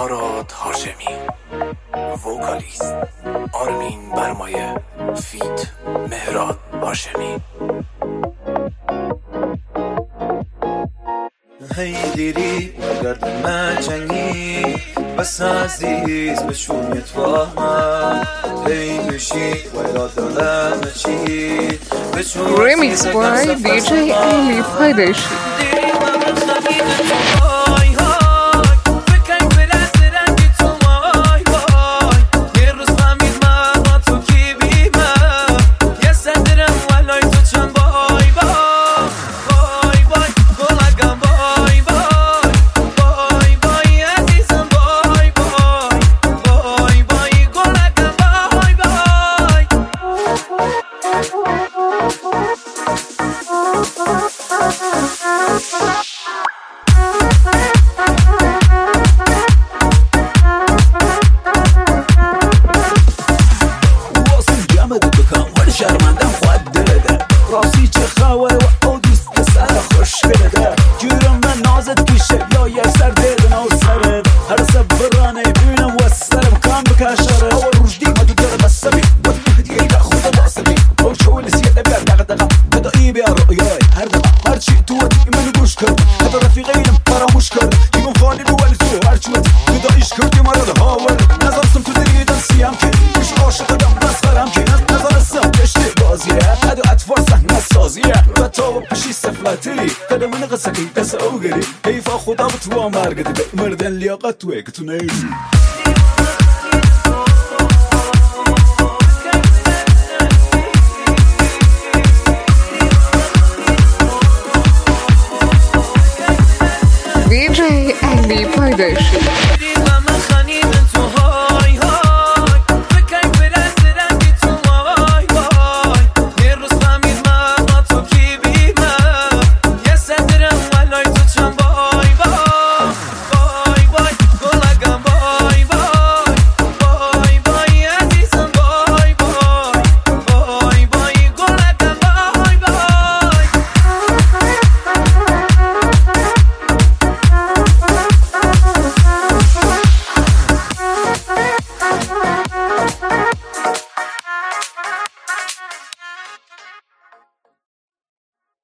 آراد هاشمی، وکالیست آرمین برمایه، فیت مهراد هاشمی. هی دیری گرد مجنگی بس عزیز بشومیت با من هی بشی و یادم چی Remix by DJ Ali Paydashi. راستی چه خبره و او دوست سر خوشگله ده گیرم من نازت پیشه یا یه سر دردن او سرد هر سبرانه بینم و سرم کام بکشاره او روشدی ما دو داره بسمی بود مهدی ایلا خود باسمی او چولی سیده بیار دقا بدایی بیار رؤیای هر دقا هرچی تو ودی منو گوش کرد هدا رفیقینم فراموش کرد دیگم فالی رو ولی تو هرچی ودی بدایش کردی مرا ده هاور نظرستم تو دریدن سیم که ایش عاشقدم مسخرم که نظرستم گشتی بازیه هدو اطفال صحنه سازیه و تو بشی سفلتری قدم من قصکی دست اوگری حیفا خدا به تو مرگدی به مردن لیاقت توی که تو نیدی DJ Ali Paydashi.